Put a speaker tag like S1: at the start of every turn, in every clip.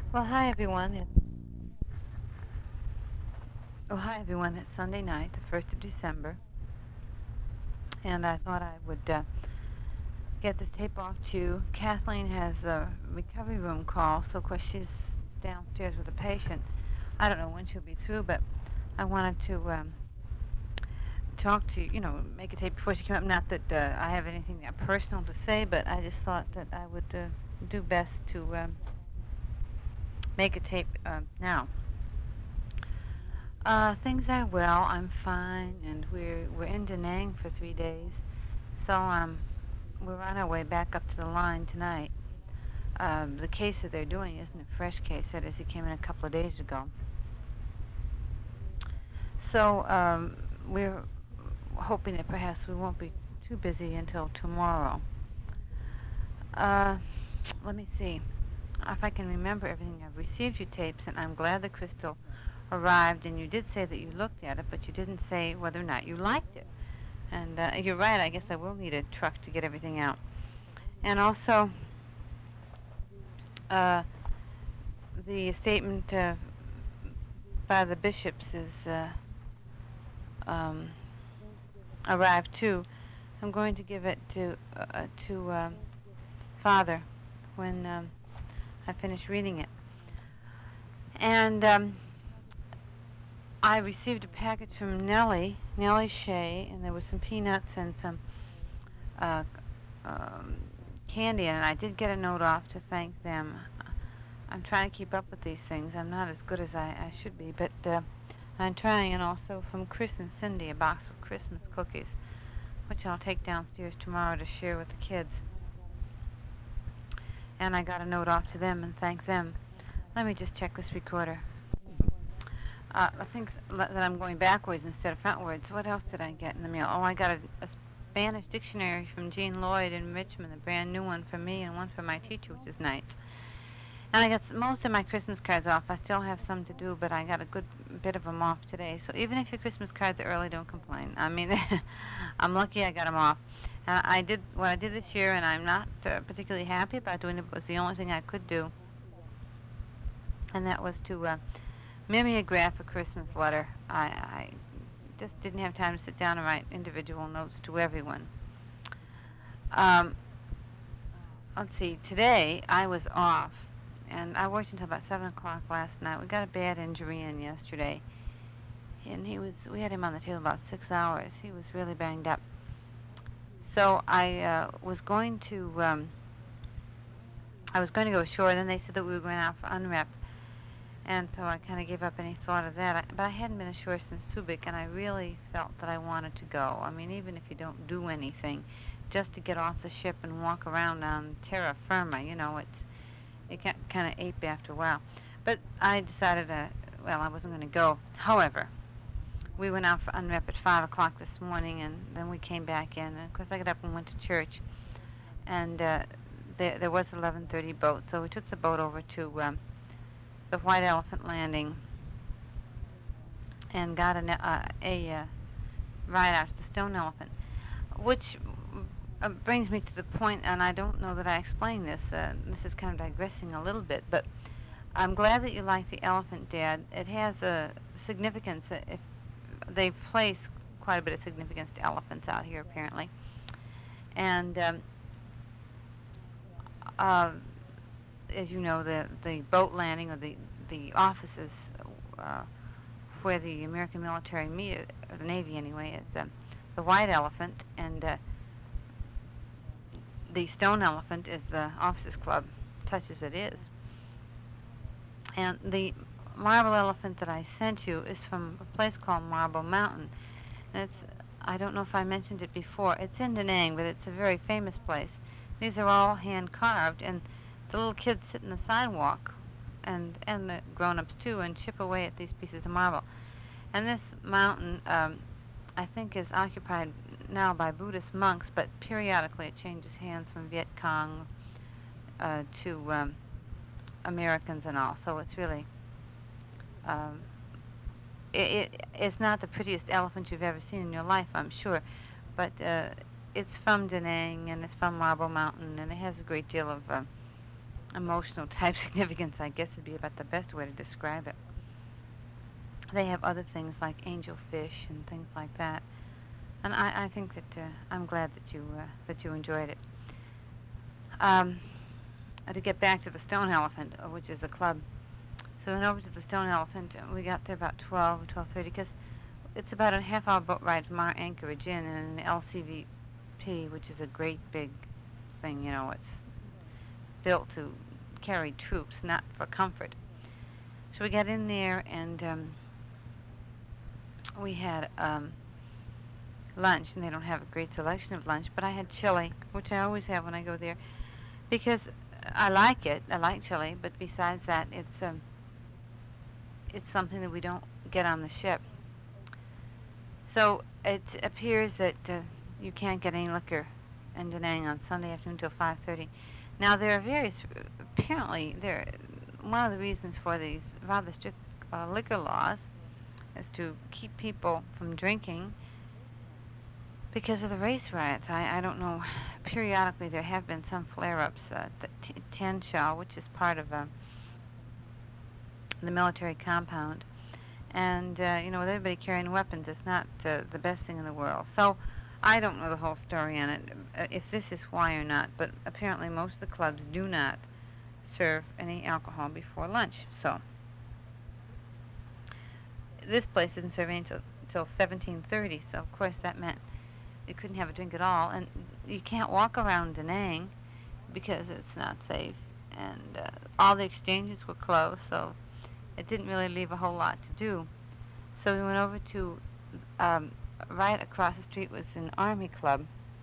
S1: Well, hi everyone. Hi everyone. It's Sunday night, the 1st of December, and I thought I would get this tape off to you. Kathleen has a recovery room call, so of course she's downstairs with a patient. I don't know when she'll be through, but I wanted to talk to you, make a tape before she came up. Not that I have anything that personal to say, but I just thought that I would do best to make a tape now. Things are well. I'm fine, and we're in Da Nang for 3 days. So we're on our way back up to the line tonight. The case that they're doing isn't a fresh case. That is, he came in a couple of days ago. So we're hoping that perhaps we won't be too busy until tomorrow. Uh, Let me see if I can remember everything. I've received your tapes, and I'm glad that Crystal arrived. And you did say that you looked at it, but you didn't say whether or not you liked it. And you're right. I guess I will need a truck to get everything out. And also, uh, the statement by the bishops is um, arrived too. I'm going to give it to Father when I finish reading it. And I received a package from Nellie Shea, and there was some peanuts and some uh, um, candy in it. I did get a note off to thank them. I'm trying to keep up with these things. I'm not as good as I should be, but I'm trying. And also from Chris and Cindy, a box of Christmas cookies, which I'll take downstairs tomorrow to share with the kids. And I got a note off to them and thank them. Let me just check this recorder. I think that I'm going backwards instead of frontwards. What else did I get in the mail? Oh, I got a Spanish dictionary from Jean Lloyd in Richmond, a brand new one for me and one for my teacher, which is nice. And I got most of my Christmas cards off. I still have some to do, but I got a good bit of them off today. So even if your Christmas cards are early, don't complain. I mean, I'm lucky I got them off. I did what I did this year, and I'm not particularly happy about doing it. It was the only thing I could do, and that was to mimeograph a Christmas letter. I just didn't have time to sit down and write individual notes to everyone. Um, let's see. Today I was off, and I worked until about 7 o'clock last night. We got a bad injury in yesterday, and we had him on the table about 6 hours. He was really banged up. So I was going to go ashore. And then they said that we were going out for unrep, and so I kind of gave up any thought of that. But I hadn't been ashore since Subic, and I really felt that I wanted to go. I mean, even if you don't do anything, just to get off the ship and walk around on terra firma, it kind of ape after a while. But I decided, well, I wasn't going to go. However, we went out for unrep at 5 o'clock this morning, and then we came back in. And of course, I got up and went to church, and there was 11:30 boat, so we took the boat over to the White Elephant Landing and got a ride out to the Stone Elephant, which brings me to the point, and I don't know that I explained this. This is kind of digressing a little bit, but I'm glad that you like the elephant, Dad. It has a significance. If they place quite a bit of significance to elephants out here, apparently, and uh, as you know, the boat landing or the offices uh, where the American military meet, or the Navy anyway, is the White Elephant, and the Stone Elephant is the Officers Club, such as it is. And the marble elephant that I sent you is from a place called Marble Mountain. And I don't know if I mentioned it before. It's in Da Nang, but it's a very famous place. These are all hand carved, and the little kids sit in the sidewalk, and the grown-ups too, and chip away at these pieces of marble. And this mountain, I think, is occupied now by Buddhist monks, but periodically it changes hands from Viet Cong to Americans and all. So it's really, um, it's not the prettiest elephant you've ever seen in your life, I'm sure, but it's from Da Nang and it's from Marble Mountain, and it has a great deal of emotional type significance, I guess would be about the best way to describe it. They have other things like angelfish and things like that, and I think that I'm glad that you enjoyed it. Um, to get back to the Stone Elephant, which is the club. So we went over to the Stone Elephant. We got there about 12:30, because it's about a half-hour boat ride from our Anchorage Inn, and an LCVP, which is a great big thing. You know, it's built to carry troops, not for comfort. So we got in there, and we had lunch, and they don't have a great selection of lunch, but I had chili, which I always have when I go there, because I like it. I like chili, but besides that, it's something that we don't get on the ship. So it appears that you can't get any liquor in Da Nang on Sunday afternoon until 5:30. Now there are various. Apparently, one of the reasons for these rather strict liquor laws is to keep people from drinking because of the race riots. I don't know. Periodically, there have been some flare-ups. The Tian Shao, which is part of the military compound, and with everybody carrying weapons, it's not the best thing in the world. So I don't know the whole story on it, if this is why or not, but apparently most of the clubs do not serve any alcohol before lunch. So this place didn't serve any until 17:30, so of course that meant you couldn't have a drink at all, and you can't walk around Da Nang because it's not safe, and all the exchanges were closed, so it didn't really leave a whole lot to do. So we went over to, right across the street was an Army club,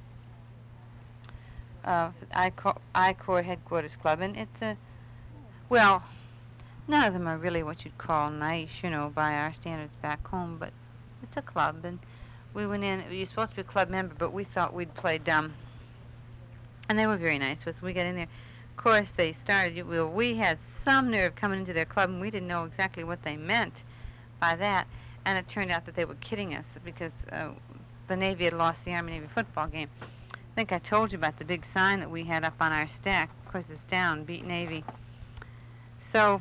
S1: I-Corps Headquarters Club, and well, none of them are really what you'd call nice, by our standards back home, but it's a club, and we went in. You're supposed to be a club member, but we thought we'd play dumb, and they were very nice to us. We got in there. Of course, they started. Well, we had some nerve coming into their club, and we didn't know exactly what they meant by that. And it turned out that they were kidding us because the Navy had lost the Army-Navy football game. I think I told you about the big sign that we had up on our stack. Of course, it's down, beat Navy. So,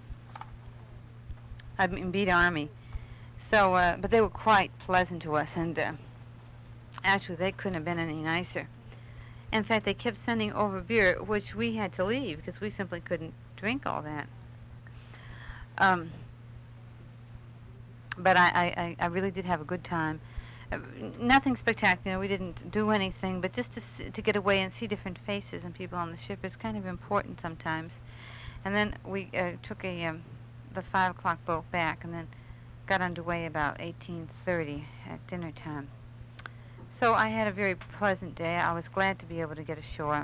S1: I mean, beat Army. So, but they were quite pleasant to us, and actually, they couldn't have been any nicer. In fact, they kept sending over beer, which we had to leave because we simply couldn't drink all that. But I really did have a good time. Nothing spectacular. We didn't do anything, but just to get away and see different faces and people on the ship is kind of important sometimes. And then we took the 5 o'clock boat back, and then got underway about 18:30 at dinner time. So I had a very pleasant day. I was glad to be able to get ashore.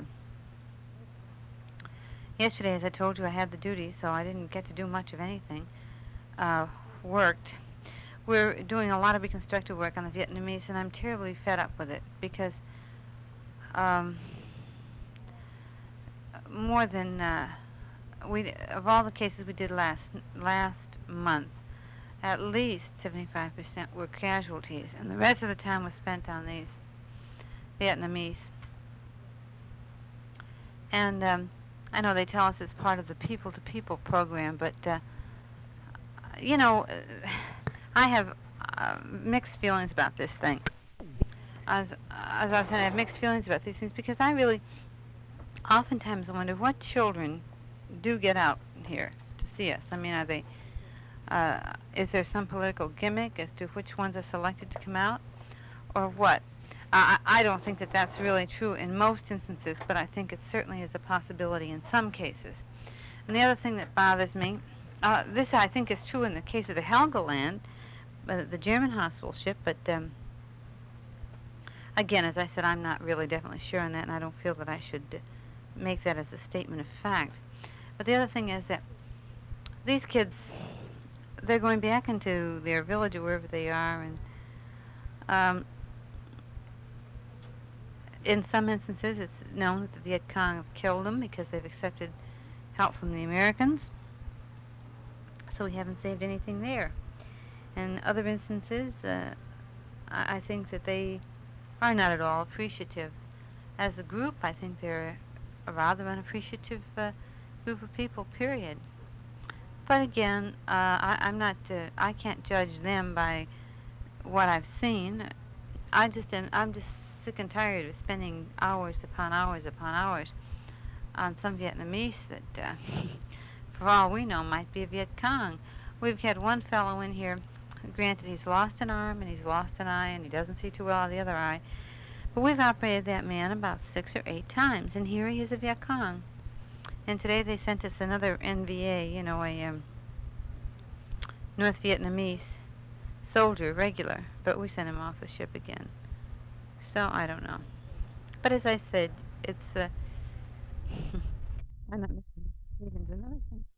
S1: Yesterday, as I told you, I had the duty, so I didn't get to do much of anything. Worked. We're doing a lot of reconstructive work on the Vietnamese, and I'm terribly fed up with it because more than of all the cases we did last month, at least 75% were casualties, and the rest of the time was spent on these Vietnamese. And I know they tell us it's part of the people-to-people program, but I have mixed feelings about this thing. As I was saying, I have mixed feelings about these things because I really oftentimes wonder what children do get out here to see us. I mean, are they? Is there some political gimmick as to which ones are selected to come out, or what? I don't think that that's really true in most instances, but I think it certainly is a possibility in some cases. And the other thing that bothers me, this I think is true in the case of the Helgoland, the German hospital ship, but again, as I said, I'm not really definitely sure on that, and I don't feel that I should make that as a statement of fact. But the other thing is that these kids, they're going back into their village or wherever they are, and in some instances it's known that the Viet Cong have killed them because they've accepted help from the Americans, so we haven't saved anything there. In other instances, I think that they are not at all appreciative. As a group, I think they're a rather unappreciative group of people, period. But again, I'm not. I can't judge them by what I've seen. I'm just sick and tired of spending hours upon hours upon hours on some Vietnamese that, for all we know, might be a Viet Cong. We've had one fellow in here. Granted, he's lost an arm and he's lost an eye and he doesn't see too well on the other eye. But we've operated that man about 6 or 8 times, and here he is a Viet Cong. And today they sent us another NVA, a North Vietnamese soldier, regular, but we sent him off the ship again. So I don't know. But as I said, it's I'm not missing Stevens. Another thing